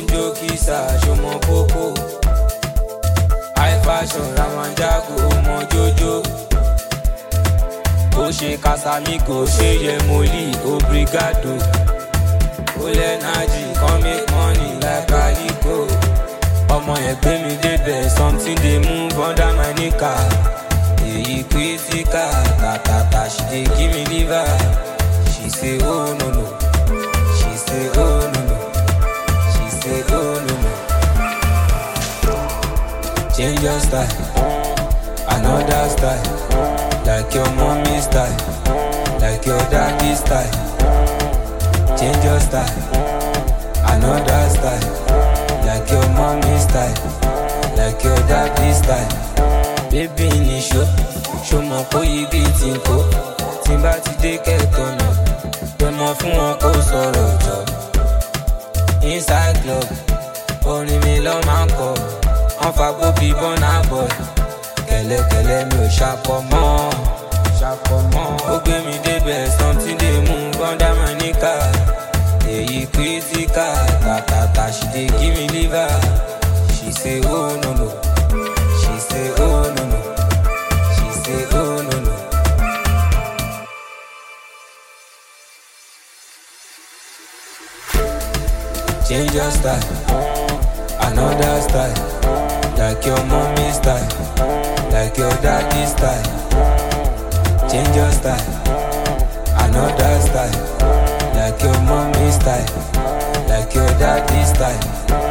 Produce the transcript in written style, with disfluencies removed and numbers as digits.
Onjo kisa shomo popo. High fashion ramanjago mo jojo. Ó ṣe Casamigo, ṣe Yemoli, obrigado. Full energy, come make money like Calico. Ọmọ yẹn gbé mi débẹ̀, something dey move under my nika. Èyí critical, tàtàtà, she dey give me liver. She say oh no no, she say oh no no, she say oh no no. Change your style, another style. Like your mommy style, like your daddy style. Change your style, another style. Like your mommy style, like your daddy style. Baby ni show mo kó ibi tí n kó. Tí n bá ti dé kẹ́kọ̀ọ́ náà, pé mo fún wọn kó sọ̀rọ̀ jọ. Inside club, orin mi lọ́ máa ń kọ. Wọ́n fagbó bí Burna Boy. Kẹ̀lẹ́kẹ̀lẹ́ mi ò ṣàpọ̀ mọ́. Ó gbé mi débẹ̀, something dey move under my nika. Èyí critical, tàtàtà, she dey give me liver. She say oh no no, she say oh no no, she say oh no no. Change your style, another style. Like your mommy style, like your daddy style. Change your style, another style. Like your mommy style, like your daddy style.